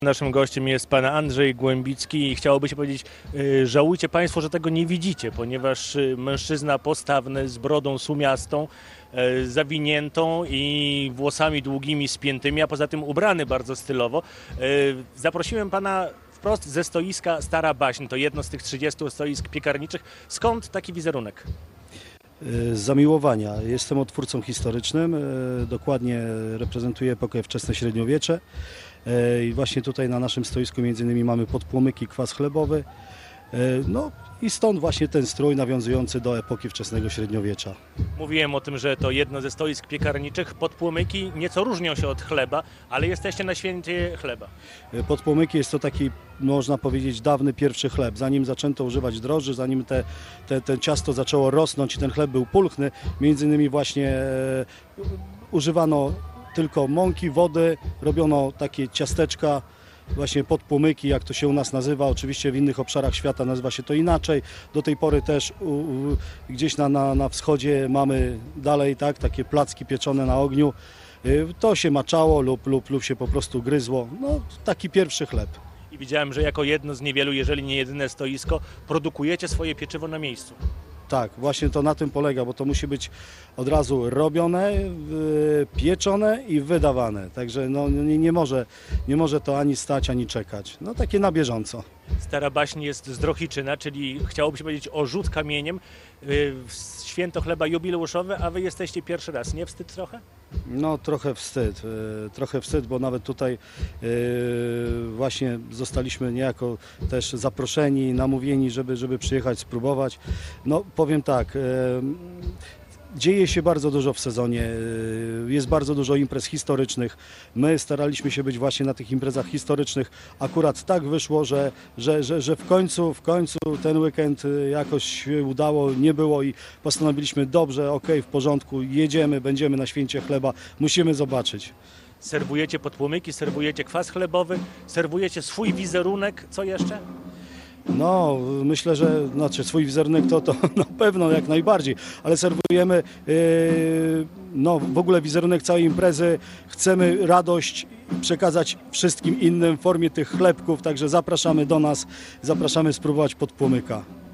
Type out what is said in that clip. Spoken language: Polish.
Naszym gościem jest pan Andrzej Głębicki i chciałoby się powiedzieć, żałujcie państwo, że tego nie widzicie, ponieważ mężczyzna postawny, z brodą sumiastą, zawiniętą i włosami długimi, spiętymi, a poza tym ubrany bardzo stylowo. Zaprosiłem pana wprost ze stoiska Stara Baśń, to jedno z tych 30 stoisk piekarniczych. Skąd taki wizerunek? Z zamiłowania. Jestem odtwórcą historycznym, dokładnie reprezentuję epokę wczesne średniowiecze. I właśnie tutaj na naszym stoisku między innymi mamy podpłomyki, kwas chlebowy. No i stąd właśnie ten strój nawiązujący do epoki wczesnego średniowiecza. Mówiłem o tym, że to jedno ze stoisk piekarniczych. Podpłomyki nieco różnią się od chleba, ale jesteście na święcie chleba. Podpłomyki jest to taki, można powiedzieć, dawny pierwszy chleb. Zanim zaczęto używać drożdży, zanim te ciasto zaczęło rosnąć i ten chleb był pulchny, między innymi właśnie używano tylko mąki, wody, robiono takie ciasteczka, właśnie podpłomyki, jak to się u nas nazywa. Oczywiście w innych obszarach świata nazywa się to inaczej. Do tej pory też gdzieś na wschodzie mamy dalej takie placki pieczone na ogniu. To się maczało lub się po prostu gryzło. No, taki pierwszy chleb. I widziałem, że jako jedno z niewielu, jeżeli nie jedyne stoisko, produkujecie swoje pieczywo na miejscu. Tak, właśnie to na tym polega, bo to musi być od razu robione, pieczone i wydawane. Także no, nie może to ani stać, ani czekać. No takie na bieżąco. Stara Baśń jest z Drohiczyna, czyli chciałoby się powiedzieć o rzut kamieniem. Święto chleba jubileuszowe, a wy jesteście pierwszy raz. Nie wstyd trochę? No trochę wstyd, bo nawet tutaj właśnie zostaliśmy niejako też zaproszeni, namówieni, żeby przyjechać, spróbować. No powiem tak, dzieje się bardzo dużo w sezonie, jest bardzo dużo imprez historycznych. My staraliśmy się być właśnie na tych imprezach historycznych. Akurat tak wyszło, że w końcu ten weekend jakoś się udało, nie było i postanowiliśmy dobrze, okej, w porządku, jedziemy, będziemy na święcie chleba, musimy zobaczyć. Serwujecie podpłomyki, serwujecie kwas chlebowy, serwujecie swój wizerunek. Co jeszcze? No, myślę, że swój wizerunek to na pewno jak najbardziej, ale serwujemy w ogóle wizerunek całej imprezy. Chcemy radość przekazać wszystkim innym w formie tych chlebków, także zapraszamy do nas, zapraszamy spróbować podpłomyka.